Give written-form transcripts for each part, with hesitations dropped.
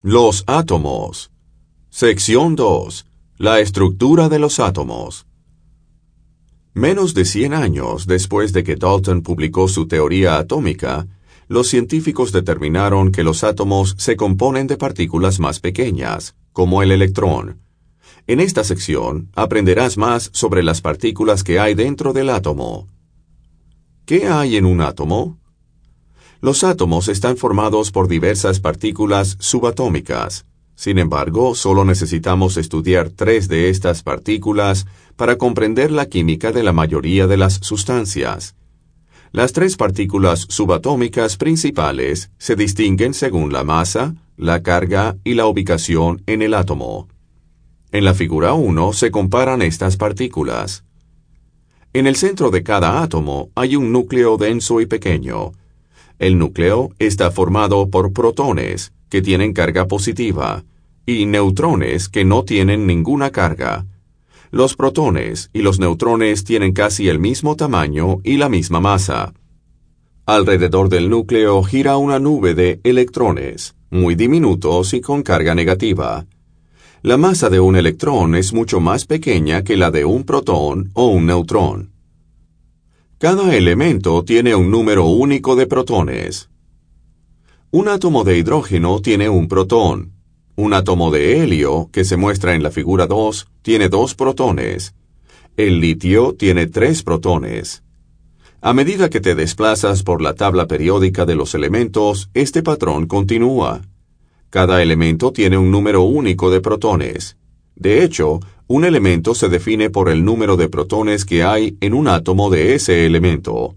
Los átomos. Sección 2. La estructura de los átomos. Menos de 100 años después de que Dalton publicó su teoría atómica, los científicos determinaron que los átomos se componen de partículas más pequeñas, como el electrón. En esta sección aprenderás más sobre las partículas que hay dentro del átomo. ¿Qué hay en un átomo? Los átomos están formados por diversas partículas subatómicas. Sin embargo, solo necesitamos estudiar 3 de estas partículas para comprender la química de la mayoría de las sustancias. Las 3 partículas subatómicas principales se distinguen según la masa, la carga y la ubicación en el átomo. En la figura 1 se comparan estas partículas. En el centro de cada átomo hay un núcleo denso y pequeño. El núcleo está formado por protones, que tienen carga positiva, y neutrones que no tienen ninguna carga. Los protones y los neutrones tienen casi el mismo tamaño y la misma masa. Alrededor del núcleo gira una nube de electrones, muy diminutos y con carga negativa. La masa de un electrón es mucho más pequeña que la de un protón o un neutrón. Cada elemento tiene un número único de protones. Un átomo de hidrógeno tiene un protón. Un átomo de helio, que se muestra en la figura 2, tiene 2 protones. El litio tiene 3 protones. A medida que te desplazas por la tabla periódica de los elementos, este patrón continúa. Cada elemento tiene un número único de protones. De hecho, un elemento se define por el número de protones que hay en un átomo de ese elemento.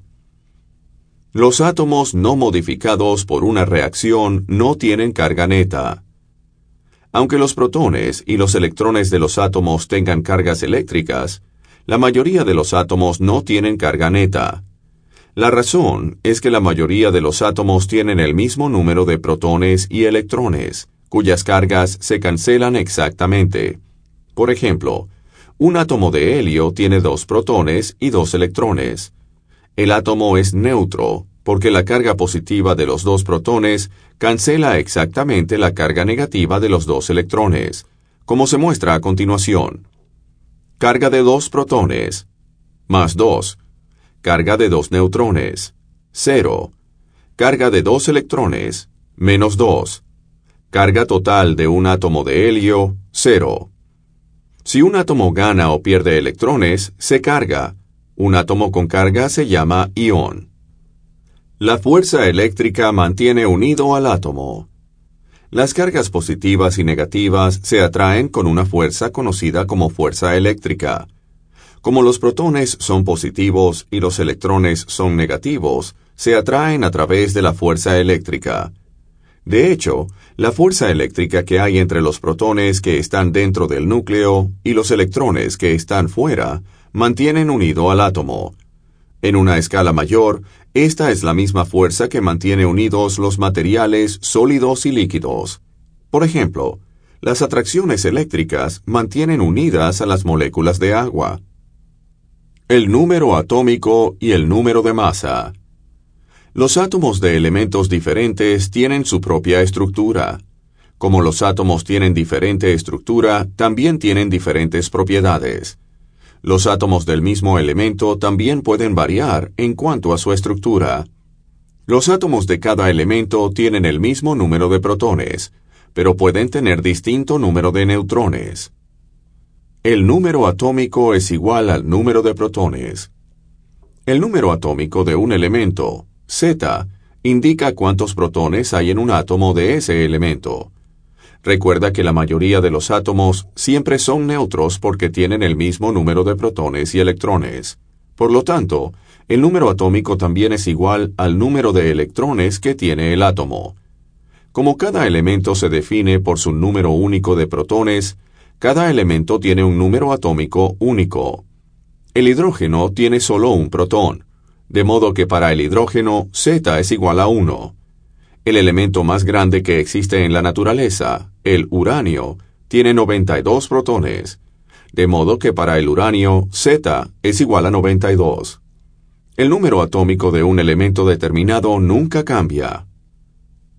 Los átomos no modificados por una reacción no tienen carga neta. Aunque los protones y los electrones de los átomos tengan cargas eléctricas, la mayoría de los átomos no tienen carga neta. La razón es que la mayoría de los átomos tienen el mismo número de protones y electrones, cuyas cargas se cancelan exactamente. Por ejemplo, un átomo de helio tiene 2 protones y 2 electrones. El átomo es neutro, porque la carga positiva de los 2 protones cancela exactamente la carga negativa de los 2 electrones, como se muestra a continuación. Carga de 2 protones, más 2. Carga de 2 neutrones, 0. Carga de 2 electrones, menos 2. Carga total de un átomo de helio, 0. Si un átomo gana o pierde electrones, se carga. Un átomo con carga se llama ión. La fuerza eléctrica mantiene unido al átomo. Las cargas positivas y negativas se atraen con una fuerza conocida como fuerza eléctrica. Como los protones son positivos y los electrones son negativos, se atraen a través de la fuerza eléctrica. De hecho, la fuerza eléctrica que hay entre los protones que están dentro del núcleo y los electrones que están fuera mantienen unido al átomo. En una escala mayor, esta es la misma fuerza que mantiene unidos los materiales sólidos y líquidos. Por ejemplo, las atracciones eléctricas mantienen unidas a las moléculas de agua. El número atómico y el número de masa. Los átomos de elementos diferentes tienen su propia estructura. Como los átomos tienen diferente estructura, también tienen diferentes propiedades. Los átomos del mismo elemento también pueden variar en cuanto a su estructura. Los átomos de cada elemento tienen el mismo número de protones, pero pueden tener distinto número de neutrones. El número atómico es igual al número de protones. El número atómico de un elemento, Z, indica cuántos protones hay en un átomo de ese elemento. Recuerda que la mayoría de los átomos siempre son neutros porque tienen el mismo número de protones y electrones. Por lo tanto, el número atómico también es igual al número de electrones que tiene el átomo. Como cada elemento se define por su número único de protones, cada elemento tiene un número atómico único. El hidrógeno tiene solo un protón, de modo que para el hidrógeno Z es igual a 1. El elemento más grande que existe en la naturaleza, el uranio, tiene 92 protones, de modo que para el uranio Z es igual a 92. El número atómico de un elemento determinado nunca cambia.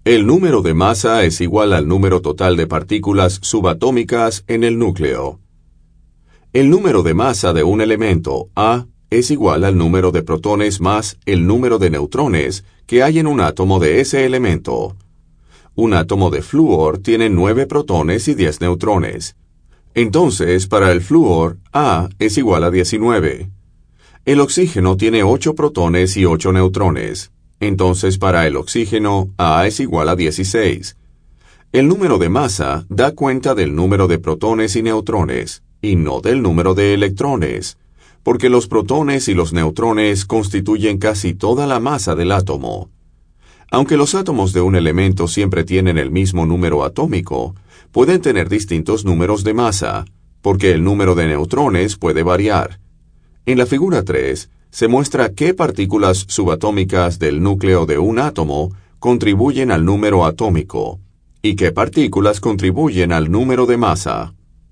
El número de masa es igual al número total de partículas subatómicas en el núcleo. El número de masa de un elemento A es igual al número de protones más el número de neutrones que hay en un átomo de ese elemento. Un átomo de flúor tiene 9 protones y 10 neutrones. Entonces, para el flúor, A es igual a 19. El oxígeno tiene 8 protones y 8 neutrones. Entonces, para el oxígeno, A es igual a 16. El número de masa da cuenta del número de protones y neutrones, y no del número de electrones, porque los protones y los neutrones constituyen casi toda la masa del átomo. Aunque los átomos de un elemento siempre tienen el mismo número atómico, pueden tener distintos números de masa, porque el número de neutrones puede variar. En la figura 3, se muestra qué partículas subatómicas del núcleo de un átomo contribuyen al número atómico, y qué partículas contribuyen al número de masa.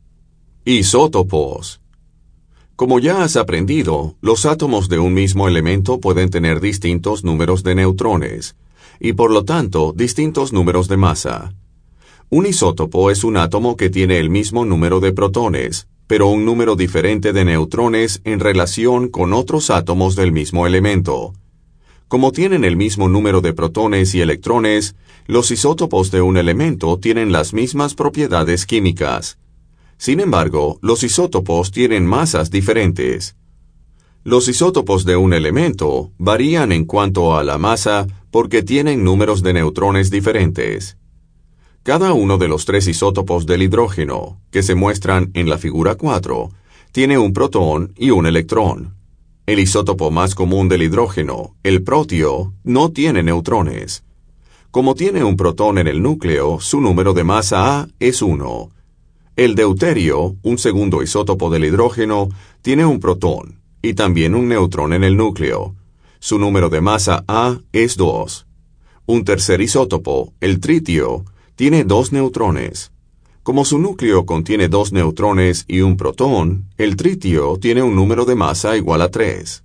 Isótopos. Como ya has aprendido, los átomos de un mismo elemento pueden tener distintos números de neutrones, y por lo tanto distintos números de masa. Un isótopo es un átomo que tiene el mismo número de protones, pero un número diferente de neutrones en relación con otros átomos del mismo elemento. Como tienen el mismo número de protones y electrones, los isótopos de un elemento tienen las mismas propiedades químicas. Sin embargo, los isótopos tienen masas diferentes. Los isótopos de un elemento varían en cuanto a la masa porque tienen números de neutrones diferentes. Cada uno de los 3 isótopos del hidrógeno, que se muestran en la figura 4, tiene un protón y un electrón. El isótopo más común del hidrógeno, el protio, no tiene neutrones. Como tiene un protón en el núcleo, su número de masa A es 1. El deuterio, un segundo isótopo del hidrógeno, tiene un protón y también un neutrón en el núcleo. Su número de masa A es 2. Un tercer isótopo, el tritio, tiene 2 neutrones. Como su núcleo contiene 2 neutrones y un protón, el tritio tiene un número de masa igual a 3.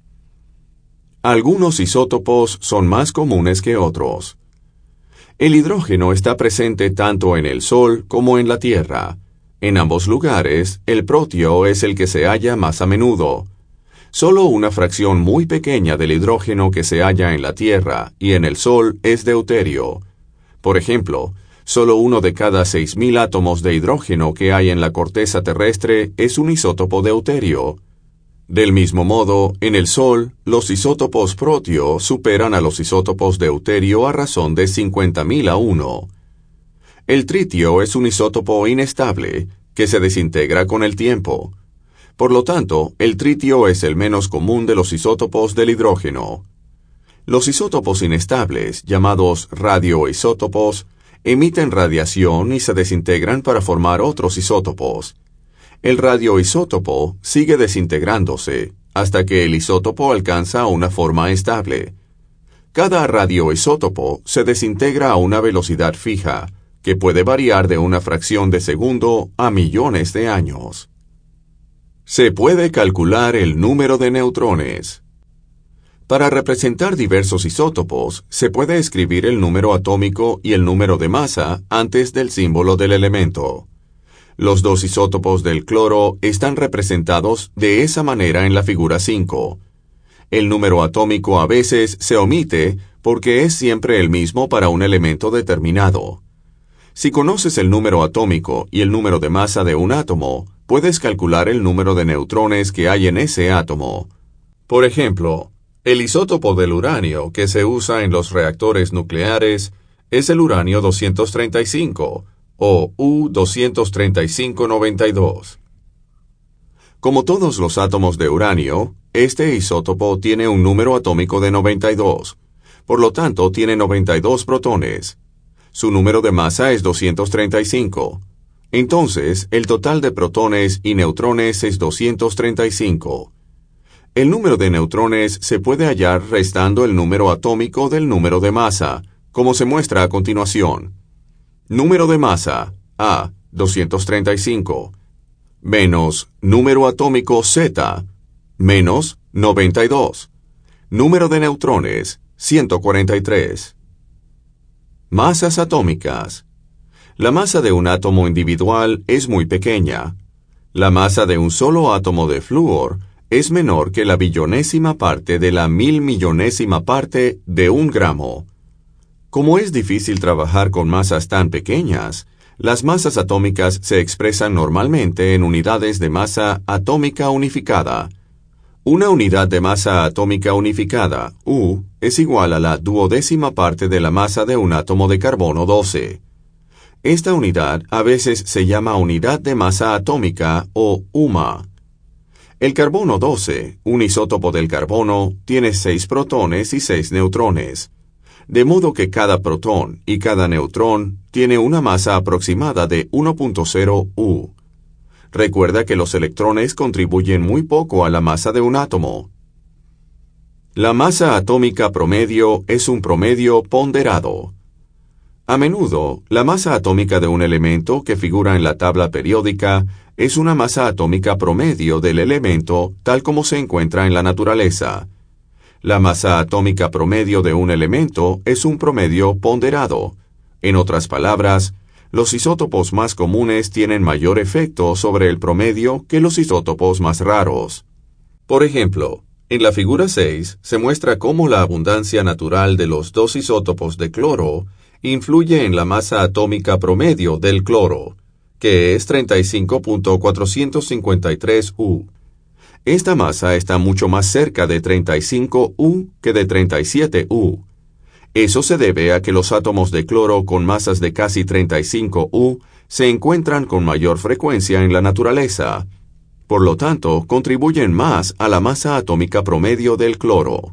Algunos isótopos son más comunes que otros. El hidrógeno está presente tanto en el Sol como en la Tierra. En ambos lugares, el protio es el que se halla más a menudo. Solo una fracción muy pequeña del hidrógeno que se halla en la Tierra y en el Sol es deuterio. Por ejemplo, solo uno de cada 6.000 átomos de hidrógeno que hay en la corteza terrestre es un isótopo deuterio. Del mismo modo, en el Sol, los isótopos protio superan a los isótopos deuterio a razón de 50.000 a 1. El tritio es un isótopo inestable, que se desintegra con el tiempo. Por lo tanto, el tritio es el menos común de los isótopos del hidrógeno. Los isótopos inestables, llamados radioisótopos, emiten radiación y se desintegran para formar otros isótopos. El radioisótopo sigue desintegrándose hasta que el isótopo alcanza una forma estable. Cada radioisótopo se desintegra a una velocidad fija, que puede variar de una fracción de segundo a millones de años. Se puede calcular el número de neutrones. Para representar diversos isótopos, se puede escribir el número atómico y el número de masa antes del símbolo del elemento. Los 2 isótopos del cloro están representados de esa manera en la figura 5. El número atómico a veces se omite porque es siempre el mismo para un elemento determinado. Si conoces el número atómico y el número de masa de un átomo, puedes calcular el número de neutrones que hay en ese átomo. Por ejemplo, el isótopo del uranio que se usa en los reactores nucleares es el uranio 235, o U-23592. Como todos los átomos de uranio, este isótopo tiene un número atómico de 92, por lo tanto tiene 92 protones. Su número de masa es 235. Entonces, el total de protones y neutrones es 235. El número de neutrones se puede hallar restando el número atómico del número de masa, como se muestra a continuación. Número de masa, A, 235, menos número atómico Z, menos 92. Número de neutrones, 143. Masas atómicas. La masa de un átomo individual es muy pequeña. La masa de un solo átomo de flúor es menor que la billonésima parte de la milmillonésima parte de un gramo. Como es difícil trabajar con masas tan pequeñas, las masas atómicas se expresan normalmente en unidades de masa atómica unificada. Una unidad de masa atómica unificada, U, es igual a la duodécima parte de la masa de un átomo de carbono 12. Esta unidad a veces se llama unidad de masa atómica o UMA. El carbono 12, un isótopo del carbono, tiene 6 protones y 6 neutrones, de modo que cada protón y cada neutrón tiene una masa aproximada de 1.0 U. Recuerda que los electrones contribuyen muy poco a la masa de un átomo. La masa atómica promedio es un promedio ponderado. A menudo, la masa atómica de un elemento que figura en la tabla periódica es una masa atómica promedio del elemento tal como se encuentra en la naturaleza. La masa atómica promedio de un elemento es un promedio ponderado. En otras palabras, los isótopos más comunes tienen mayor efecto sobre el promedio que los isótopos más raros. Por ejemplo, en la figura 6 se muestra cómo la abundancia natural de los dos isótopos de cloro influye en la masa atómica promedio del cloro, que es 35.453 U. Esta masa está mucho más cerca de 35 U que de 37 U. Eso se debe a que los átomos de cloro con masas de casi 35 U se encuentran con mayor frecuencia en la naturaleza. Por lo tanto, contribuyen más a la masa atómica promedio del cloro.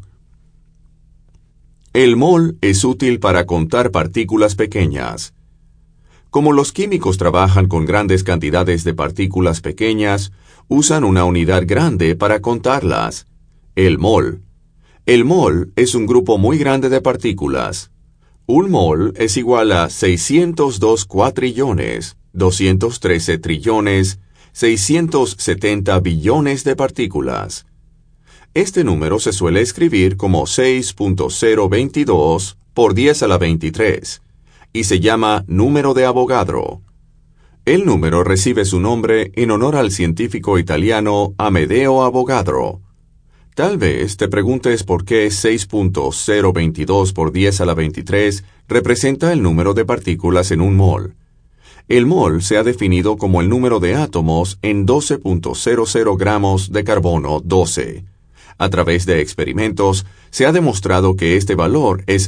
El mol es útil para contar partículas pequeñas. Como los químicos trabajan con grandes cantidades de partículas pequeñas, usan una unidad grande para contarlas: el mol. El mol es un grupo muy grande de partículas. Un mol es igual a 602 cuatrillones, 213 trillones, 670 billones de partículas. Este número se suele escribir como 6.022 por 10 a la 23 y se llama número de Avogadro. El número recibe su nombre en honor al científico italiano Amedeo Avogadro. Tal vez te preguntes por qué 6.022 por 10 a la 23 representa el número de partículas en un mol. El mol se ha definido como el número de átomos en 12.00 gramos de carbono 12. A través de experimentos, se ha demostrado que este valor es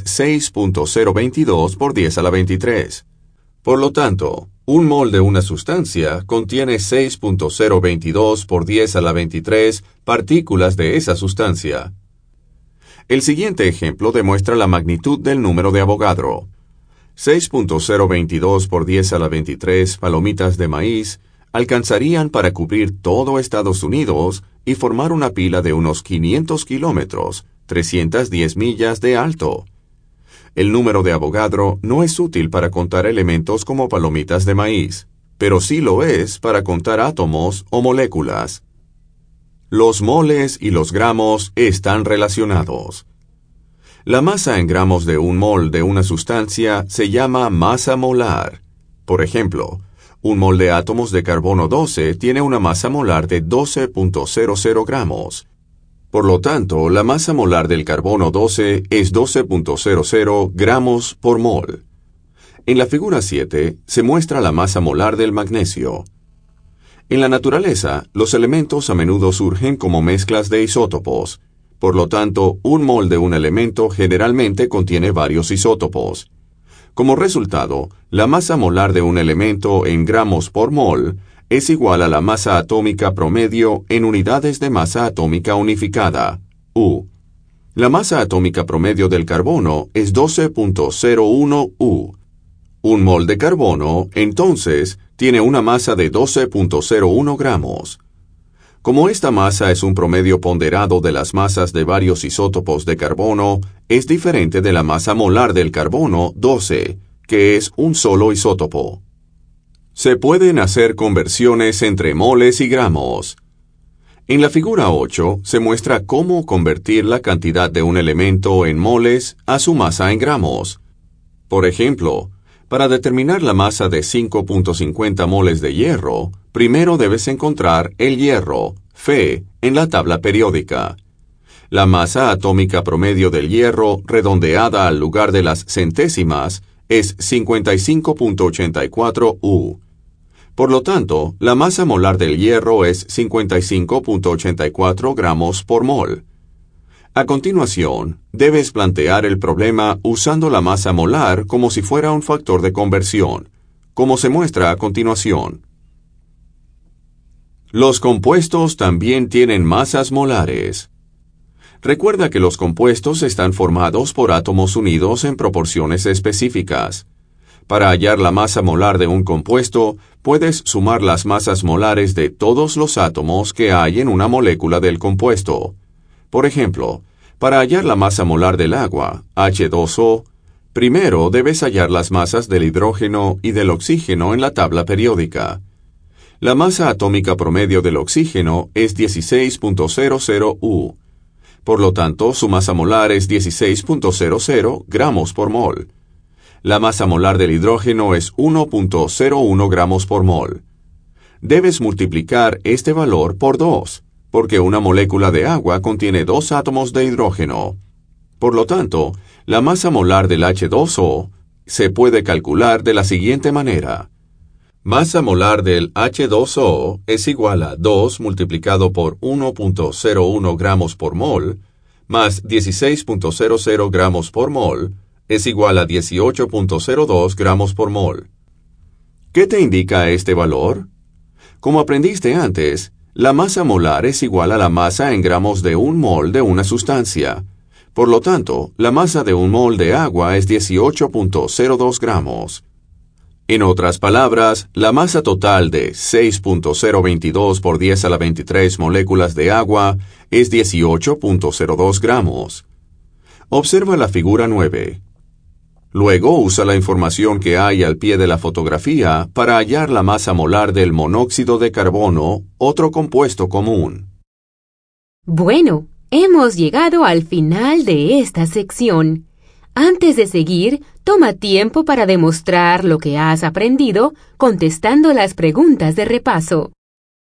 6.022 por 10 a la 23. Por lo tanto, un mol de una sustancia contiene 6.022 por 10 a la 23 partículas de esa sustancia. El siguiente ejemplo demuestra la magnitud del número de Avogadro. 6.022 por 10 a la 23 palomitas de maíz alcanzarían para cubrir todo Estados Unidos y formar una pila de unos 500 kilómetros, 310 millas de alto. El número de Avogadro no es útil para contar elementos como palomitas de maíz, pero sí lo es para contar átomos o moléculas. Los moles y los gramos están relacionados. La masa en gramos de un mol de una sustancia se llama masa molar. Por ejemplo, un mol de átomos de carbono 12 tiene una masa molar de 12.00 gramos. Por lo tanto, la masa molar del carbono 12 es 12.00 gramos por mol. En la figura 7 se muestra la masa molar del magnesio. En la naturaleza, los elementos a menudo surgen como mezclas de isótopos. Por lo tanto, un mol de un elemento generalmente contiene varios isótopos. Como resultado, la masa molar de un elemento en gramos por mol es igual a la masa atómica promedio en unidades de masa atómica unificada, U. La masa atómica promedio del carbono es 12.01 U. Un mol de carbono, entonces, tiene una masa de 12.01 gramos. Como esta masa es un promedio ponderado de las masas de varios isótopos de carbono, es diferente de la masa molar del carbono 12, que es un solo isótopo. Se pueden hacer conversiones entre moles y gramos. En la figura 8 se muestra cómo convertir la cantidad de un elemento en moles a su masa en gramos. Por ejemplo, para determinar la masa de 5.50 moles de hierro, primero debes encontrar el hierro, Fe, en la tabla periódica. La masa atómica promedio del hierro, redondeada al lugar de las centésimas, es 55.84 U. Por lo tanto, la masa molar del hierro es 55.84 gramos por mol. A continuación, debes plantear el problema usando la masa molar como si fuera un factor de conversión, como se muestra a continuación. Los compuestos también tienen masas molares. Recuerda que los compuestos están formados por átomos unidos en proporciones específicas. Para hallar la masa molar de un compuesto, puedes sumar las masas molares de todos los átomos que hay en una molécula del compuesto. Por ejemplo, para hallar la masa molar del agua, H2O, primero debes hallar las masas del hidrógeno y del oxígeno en la tabla periódica. La masa atómica promedio del oxígeno es 16.00 U. Por lo tanto, su masa molar es 16.00 gramos por mol. La masa molar del hidrógeno es 1.01 gramos por mol. Debes multiplicar este valor por 2, porque una molécula de agua contiene 2 átomos de hidrógeno. Por lo tanto, la masa molar del H2O se puede calcular de la siguiente manera. Masa molar del H2O es igual a 2 multiplicado por 1.01 gramos por mol, más 16.00 gramos por mol, es igual a 18.02 gramos por mol. ¿Qué te indica este valor? Como aprendiste antes, la masa molar es igual a la masa en gramos de un mol de una sustancia. Por lo tanto, la masa de un mol de agua es 18.02 gramos. En otras palabras, la masa total de 6.022 por 10 a la 23 moléculas de agua es 18.02 gramos. Observa la figura 9. Luego usa la información que hay al pie de la fotografía para hallar la masa molar del monóxido de carbono, otro compuesto común. Bueno, hemos llegado al final de esta sección. Antes de seguir, toma tiempo para demostrar lo que has aprendido contestando las preguntas de repaso.